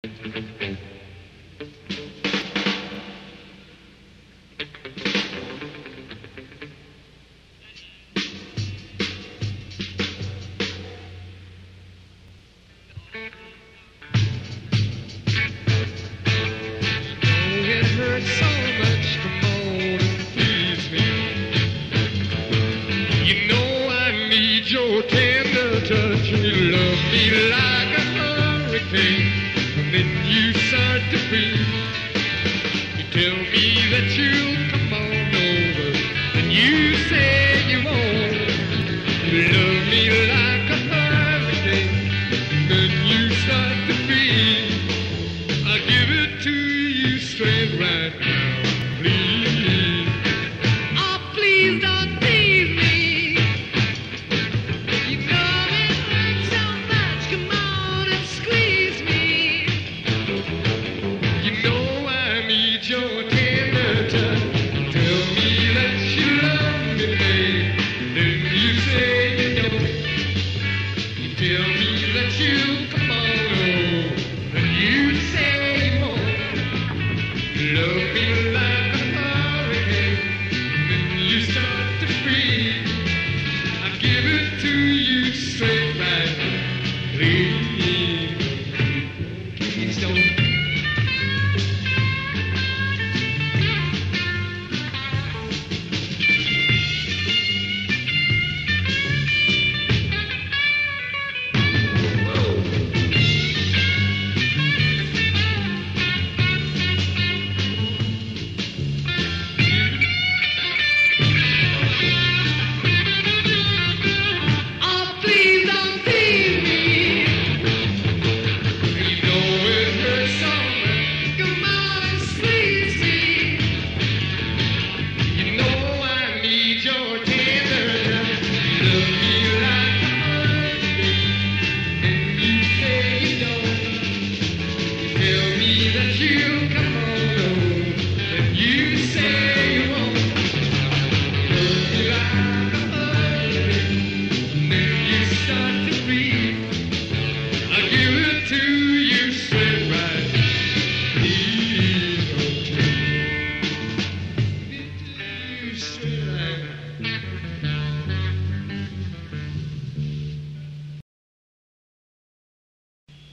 It hurts so much, come on and please me. You know I need your tender touch, and you love me like a hurricane. And then you start to breathe. You tell me that you'll come on over, and you say you won't. You love me like a hurricane, and then you start to breathe. I'll give it to you straight right now, please. Oh, please don't tease me. You know it hurts so much. Come on and squeeze me. You know I need your tender touch. Tell me that you love me, babe. Then you say you don't. You tell me that you'll come on over, and you say you won't. Love me like a hurricane, then you start to breathe. I give it to you straight right now. Please, please don't. Oh, please don't tease me. You know it hurts so much. Come on and squeeze me. You know I need your tender touch. You love me like a hurricane, and you say you don't. You tell me that you'll come on over, and you say you won't. Love me like